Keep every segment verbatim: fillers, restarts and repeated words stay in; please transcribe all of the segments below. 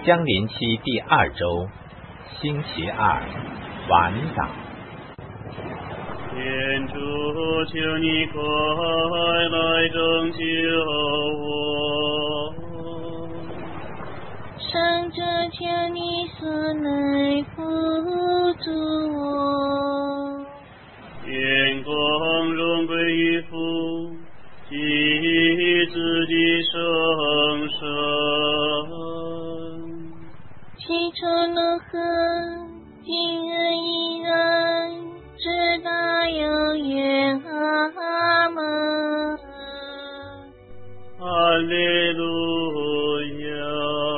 将临期第二周，星期二，晚祷。 天主，求你快来拯救我！ 圣者，求你速来扶助我！ 愿光荣归于父及子及圣神。 起初如何，今日依然，直到永远。阿们。 哈利路亚。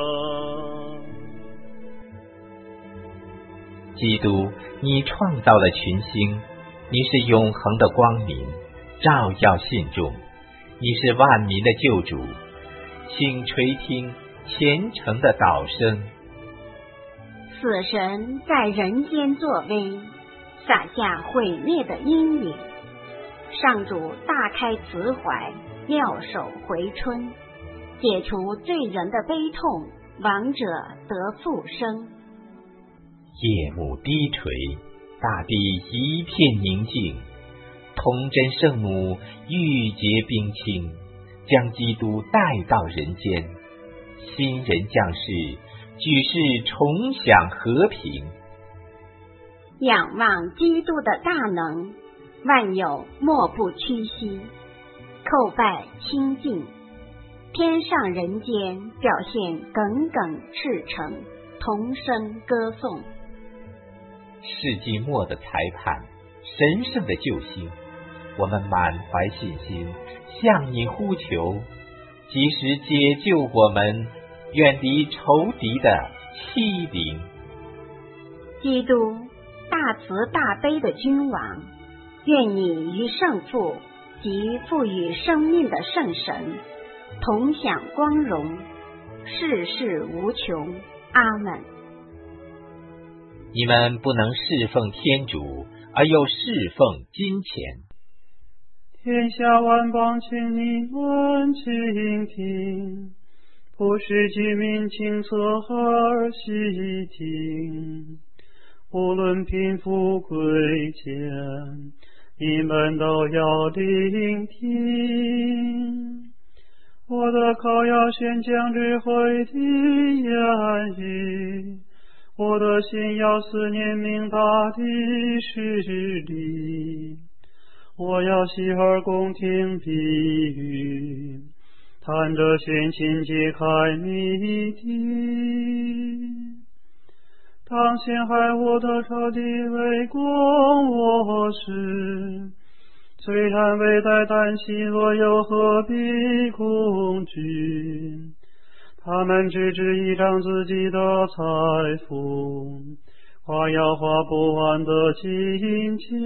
基督，你创造了群星，你是永恒的光明，照耀信众，你是万民的救主，请垂听虔诚的祷声。 死神在人间作威，洒下毁灭的阴雨。上主大开慈怀，妙手回春，解除罪人的悲痛，亡者得复生。 夜幕低垂，大地一片宁静，童真圣母玉洁冰清，将基督带到人间，新人降世，举世重享和平。 仰望基督的大能，万有莫不屈膝，叩拜亲近，天上人间表现耿耿赤诚，同声歌颂。 世纪末的裁判，神圣的救星，我们满怀信心向你呼求，及时解救我们，远离仇敌的欺凌。 基督，大慈大悲的君王，愿你与圣父及赋予生命的圣神同享光荣，世世无穷。阿们。 你们不能侍奉天主而又侍奉金钱。 天下万邦，请你们倾听，普世居民请侧耳细听，无论贫富贵贱，你们都要聆听。我的口要宣讲智慧的言语，我的心要思念明大的事理。我要洗耳恭听比喻，弹着弦琴解开谜底。当陷害我的仇敌围攻我时，虽然未带担心，我又何必恐惧？他们只知依仗自己的财富，夸耀花不完的金钱。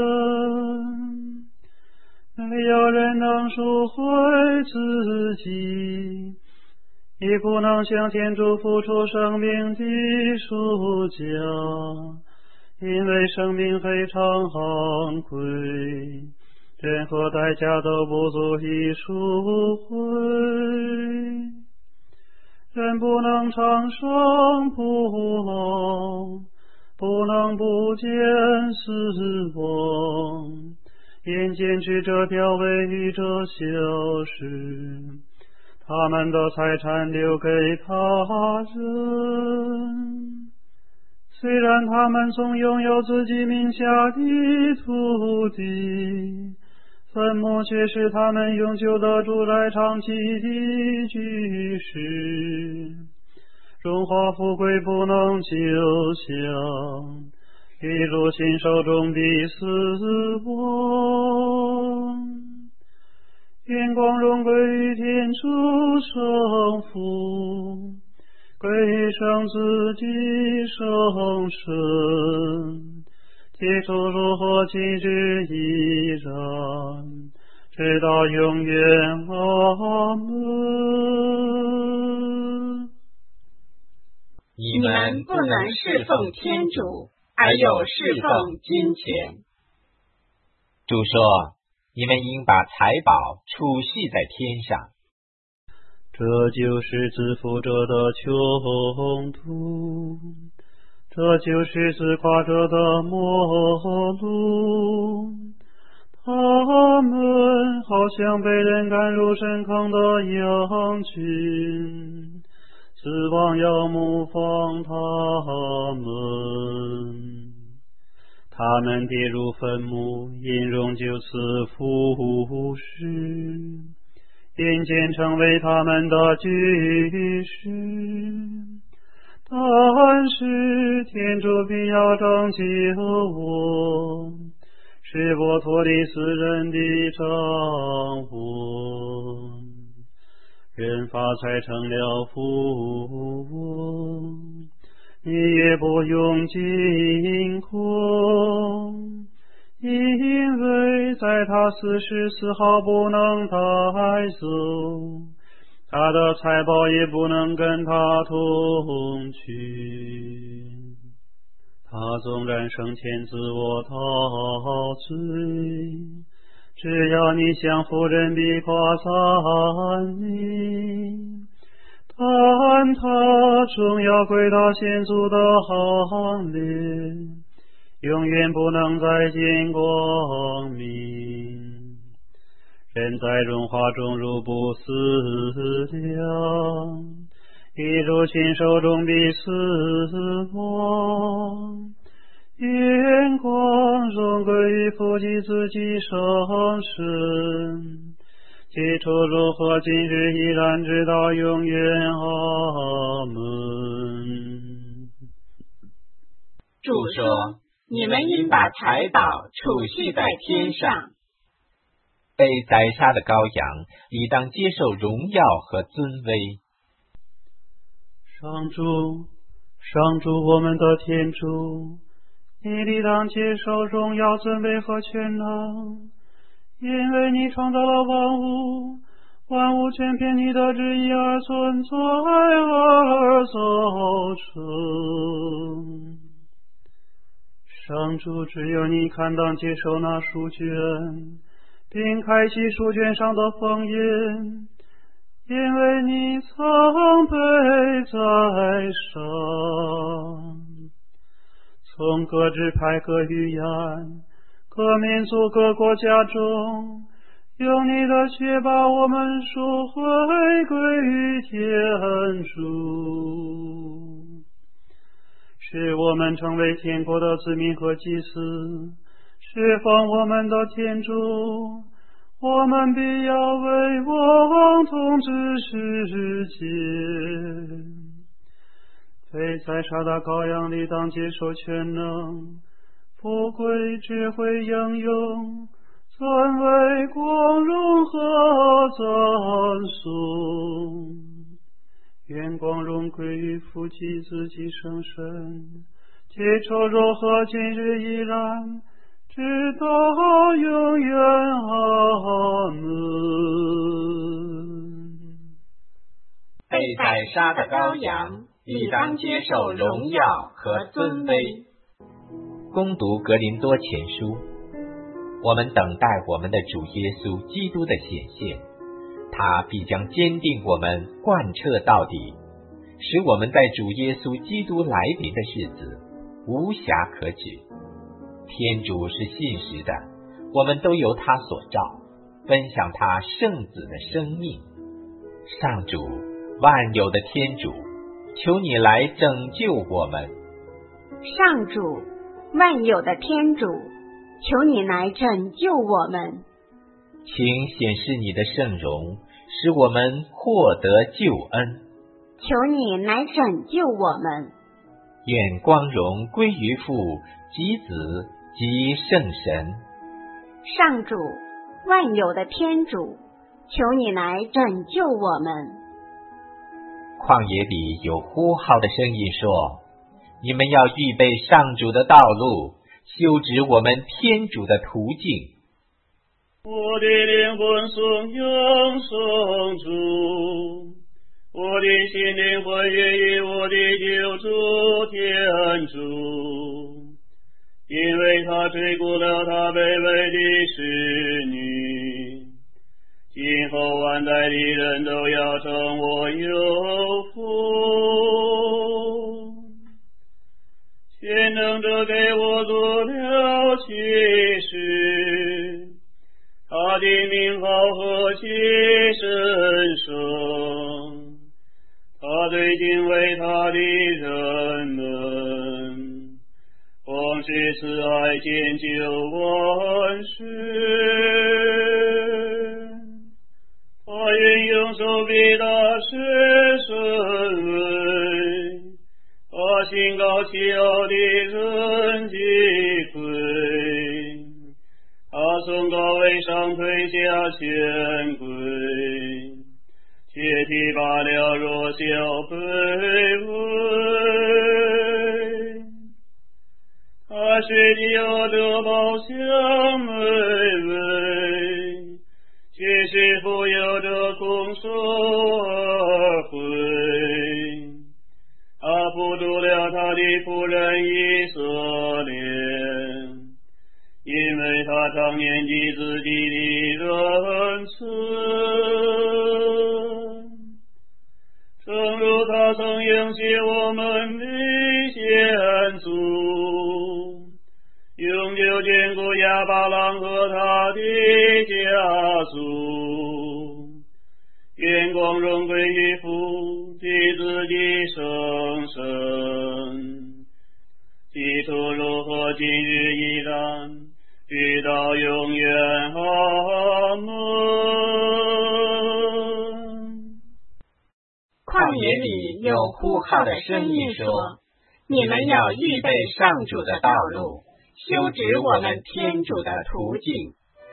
没有人能赎回自己，亦不能向天主付出生命的赎价，因为生命非常昂贵，任何代价都不足以赎回。人不能长生不老，不能不见死亡，因坚持这条为愚者消失，他们的财产留给他人。虽然他们曾拥有自己名下的土地，坟墓却是他们永久的主宰长期的居室。荣华富贵不能久享，一如亲手中的死亡。愿光荣归于天主圣父，归于圣子及圣神，起初如何今日依然，直到永远。阿门。 你们不能侍奉天主而又侍奉金钱。主说，你们应把财宝储蓄在天上。 这就是自负者的穷途，这就是自夸者的末路。他们好像被人赶入深坑的羊群，死亡要模仿他们。他们跌入坟墓，音容就此腐蚀，阴间成为他们的居室。但是天主必要拯救我，使我脱离死人的掌握，人发财成了富翁，你也不用惊恐，因为在他死时丝毫不能带走，他的财宝也不能跟他同去。他纵然生前自我陶醉，只要你向妇人比夸赞你，但他终要归到先祖的行列，永远不能再见光明。人在荣华中如不思量，一入禽兽中必死亡。眼光荣归于父及子及圣神，起初如何今日依然直到永远。阿门。 主说，你们应把财宝储蓄在天上。被宰杀的羔羊理当接受荣耀和尊威。 上主，上主我们的天主，你理当接受荣耀、尊威和权能，因为你创造了万物，万物全凭你的旨意而存在而造成。上主，只有你堪当接受那书卷，并开启书卷上的封印，因为你曾被宰杀。从各支派、各语言、各民族、各国家中，用你的血把我们赎回归于天主，使我们成为天国的子民和祭司，侍奉我们的天主。我们必要为王统治世界。被宰杀的羔羊理当接受全能、富贵、智慧、应用、尊威、光荣和赞颂。愿光荣归于父及子及圣神，起初如何今日依然直到永远。阿门。 被宰杀的羔羊理当接受荣耀和尊威。恭读格林多前书，我们等待我们的主耶稣基督的显现，他必将坚定我们贯彻到底，使我们在主耶稣基督来临的日子无瑕可指。天主是信实的，我们都由他所召，分享他圣子的生命。上主，万有的天主，求你来拯救我们。 上主，万有的天主，求你来拯救我们。 请显示你的圣容，使我们获得救恩。 求你来拯救我们。 愿光荣归于父及子及圣神。 上主，万有的天主，求你来拯救我们。 旷野里有呼号的声音说，你们要预备上主的道路，修直我们天主的途径。 我的灵魂颂扬上主，我的心灵欢悦于我的救主天主，因为他垂顾了他卑微的使女， 今后万代的人都要称我有福。全能者给我做了启示，他的名号何其神圣，他对敬畏他的人们，光是慈爱建就万事。他愿用手臂大施顺位，他心高气傲的人击溃，他从高位上推下权贵，却提拔了弱小卑微。他使你有着宝相美味，却是富有着空手而回。他扶助了他的仆人以色列，因为他常念及自己的仁慈，正如他曾应许我们的先祖，永久眷顾亚巴郎和他的家族。愿光荣归于父及子及圣神，起初如何，今日依然，直到永远。阿门。 旷野里有呼号的声音说：你们要预备上主的道路，修直我们天主的途径。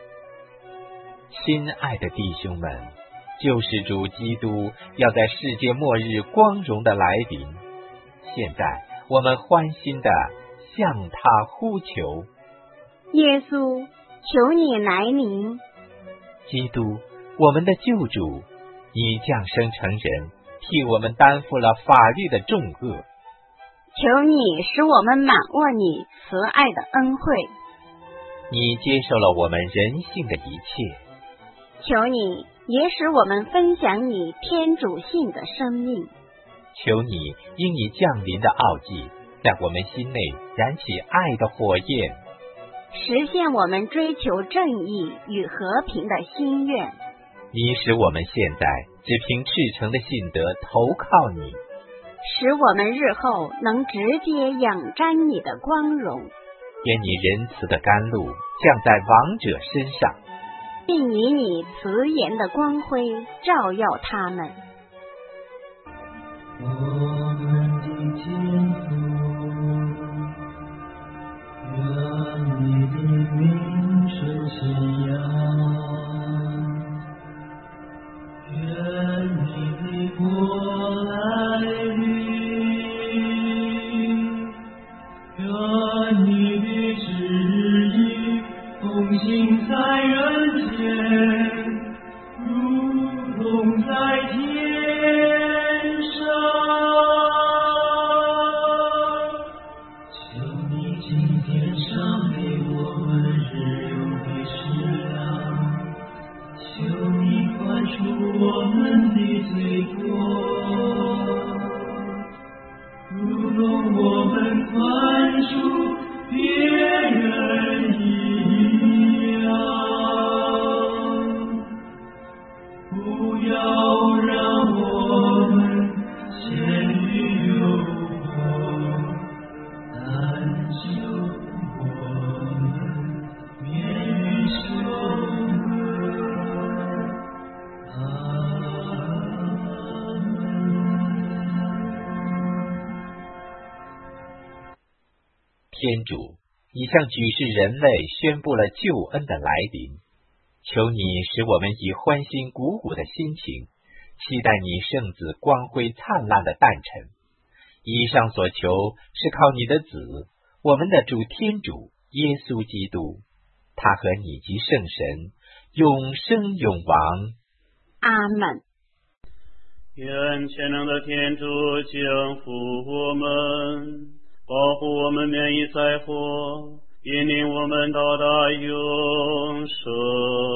亲爱的弟兄们，救世主基督要在世界末日光荣的来临，现在我们欢欣地向他呼求。 耶稣，求你来临。 基督，我们的救主，你降生成人，替我们担负了法律的重恶。 求你使我们满握你慈爱的恩惠。 你接受了我们人性的一切。 求你也使我们分享你天主性的生命。 求你因你降临的奥迹，在我们心内燃起爱的火焰， 实现我们追求正义与和平的心愿。 你使我们现在只凭赤诚的信德投靠你， 使我们日后能直接仰瞻你的光荣。 愿你仁慈的甘露降在亡者身上， 并以你慈颜的光辉照耀他们。 我们的天父，愿你的名受显扬，愿你的国来临，愿你的旨意奉行在人间，如同在天上。求你今天赏给我们日用的食粮，求你宽恕我们的罪过，如同我们宽恕别人一样。不要让我们陷于诱惑，但救我们免于羞恶。阿门。 天主，你向举世人类宣布了救恩的来临，求你使我们以欢欣鼓舞的心情，期待你圣子光辉灿烂的诞辰。以上所求是靠你的子，我们的主天主耶稣基督，他和你及圣神永生永王。 阿们。 愿全能的天主降福我们，保护我们免于灾祸，引领我们到达永生。